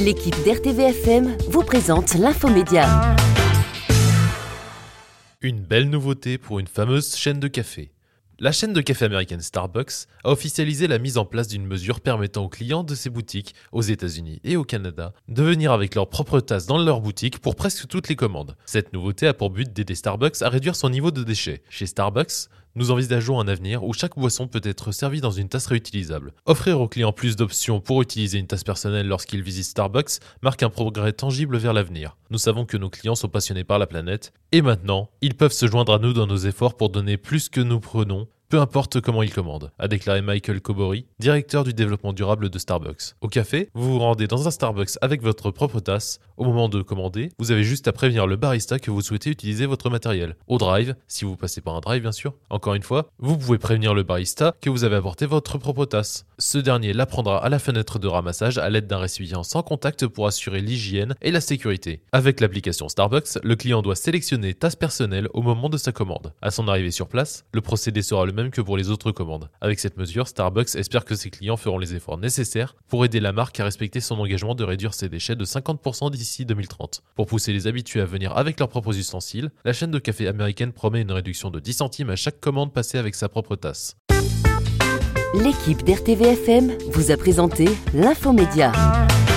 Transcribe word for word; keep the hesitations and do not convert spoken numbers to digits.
L'équipe d'R T V F M vous présente l'infomédia. Une belle nouveauté pour une fameuse chaîne de café. La chaîne de café américaine Starbucks a officialisé la mise en place d'une mesure permettant aux clients de ses boutiques aux États-Unis et au Canada de venir avec leur propre tasse dans leur boutique pour presque toutes les commandes. Cette nouveauté a pour but d'aider Starbucks à réduire son niveau de déchets. Chez Starbucks, nous envisageons un avenir où chaque boisson peut être servie dans une tasse réutilisable. Offrir aux clients plus d'options pour utiliser une tasse personnelle lorsqu'ils visitent Starbucks marque un progrès tangible vers l'avenir. Nous savons que nos clients sont passionnés par la planète et maintenant, ils peuvent se joindre à nous dans nos efforts pour donner plus que nous prenons, peu importe comment ils commandent, a déclaré Michael Kobori, directeur du développement durable de Starbucks. Au café, vous vous rendez dans un Starbucks avec votre propre tasse. Au moment de commander, vous avez juste à prévenir le barista que vous souhaitez utiliser votre matériel. Au drive, si vous passez par un drive bien sûr, encore une fois, vous pouvez prévenir le barista que vous avez apporté votre propre tasse. Ce dernier la prendra à la fenêtre de ramassage à l'aide d'un récipient sans contact pour assurer l'hygiène et la sécurité. Avec l'application Starbucks, le client doit sélectionner tasse personnelle au moment de sa commande. À son arrivée sur place, le procédé sera le même même que pour les autres commandes. Avec cette mesure, Starbucks espère que ses clients feront les efforts nécessaires pour aider la marque à respecter son engagement de réduire ses déchets de cinquante pour cent d'ici deux mille trente. Pour pousser les habitués à venir avec leurs propres ustensiles, la chaîne de café américaine promet une réduction de dix centimes à chaque commande passée avec sa propre tasse. L'équipe d'R T V F M vous a présenté l'infomédia.